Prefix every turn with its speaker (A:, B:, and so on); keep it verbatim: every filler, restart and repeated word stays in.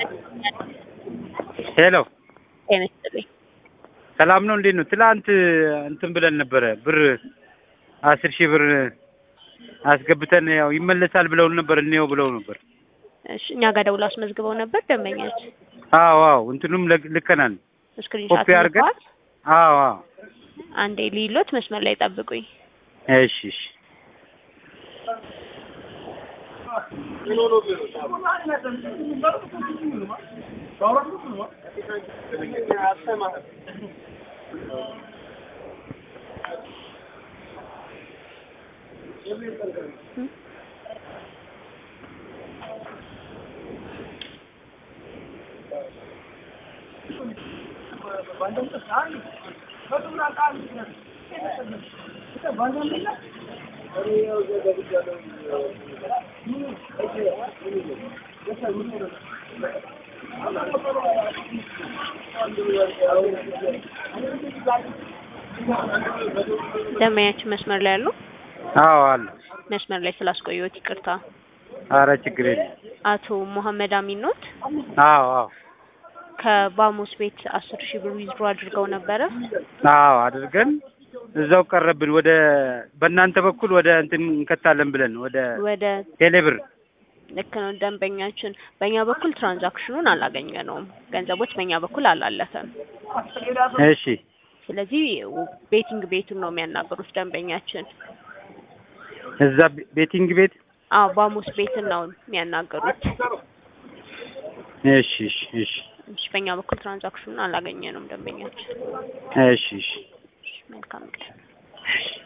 A: ሄሎ
B: ጤነስጥልኝ
A: ሰላም ነው እንዴት ነው? ትላንት እንትን ብለን ነበረ ብር አስር ሺህ ብር አስገብተን ያው ይመለሳል ብለው ነበር እንየው ብለው ነበር።
B: እሺ እኛ ጋር ደውለው አስመዝግበው ነበር ደንበኛች?
A: አዎ አዎ እንትኑም ልከናል።
B: ስክሪንሾት
A: ኮፒ አድርገን አዎ አዎ
B: አንዴ ሊሎት መስመር ላይ ጠብቁኝ።
A: እሺ እሺ
B: ደንበኛችን መስመር ላይ አሉ?
A: አዎ አሉ።
B: መስመር ላይ ስላስቆየሁት ይቅርታ።
A: ኧረ ችግር የለም።
B: አቶ መሐመድ አሚን ኖት?
A: አዎ አዎ
B: ከባሙስ ቤት አስር ሺህ ብር ዊዝድሮ አድርገው ነበረ?
A: አዎ አድርገን እዛው ቀረብን። ወደ በእናንተ በኩል ወደ እንትን እንከታለን ብለን ወደ
B: ወደ
A: ቴሌብር።
B: ልክ ነው ደንበኛችን። በእኛ በኩል ትራንዛክሽኑን አላገኘነውም። ገንዘቦች በእኛ በኩል አላለፈም።
A: እሺ
B: ስለዚህ ቤቲንግ ቤቱን ነው የሚያናገሩት ደንበኛችን።
A: እዛ ቤቲንግ ቤት?
B: አዎ ባሙስ ቤትን ነው የሚያናገሩት።
A: እሺ እሺ እሺ
B: እሺ በእኛ በኩል ትራንዛክሽኑን አላገኘነውም ደንበኛችን።
A: እሺ እሺ
B: መልካም ቀን።